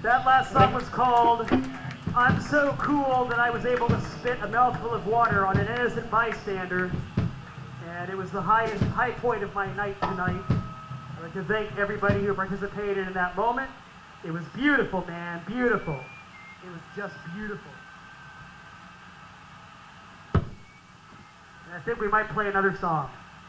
That last song was called I'm So Cool That I Was Able to Spit a Mouthful of Water on an Innocent Bystander. And it was the high point of my night tonight. I'd like to thank everybody who participated in that moment. It was beautiful, man, beautiful. It was just beautiful. And I think we might play another song.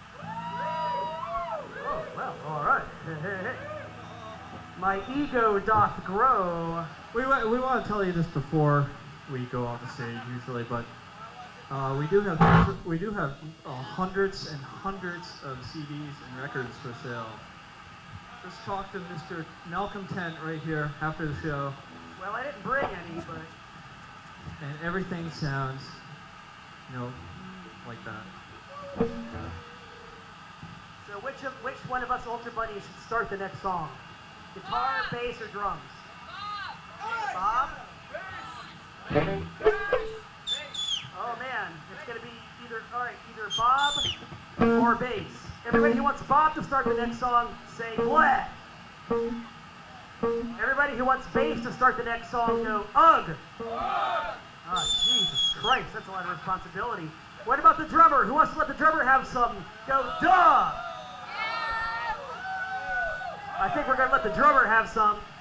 Oh, well, all right. Hey. My ego doth grow. We want to tell you this before we go on the stage usually, but we do have hundreds and hundreds of CDs and records for sale. Just talk to Mr. Malcolm Tent right here after the show. Well, I didn't bring any, but and everything sounds, like that. So which one of us Ultra Bunnies should start the next song? Guitar, bass, or drums? Bob? Oh man, it's gonna be either Bob or bass. Everybody who wants Bob to start the next song, say blah. Everybody who wants bass to start the next song, go ugh. Oh, Jesus Christ, that's a lot of responsibility. What about the drummer? Who wants to let the drummer have some? Go duh. I think we're gonna let the drummer have some.